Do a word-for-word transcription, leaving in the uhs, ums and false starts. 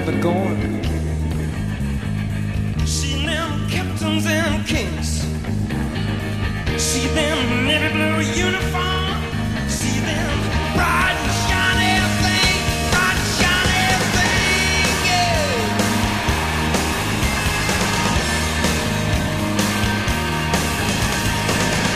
kept it going. See them captains and kings. See them navy blue uniforms.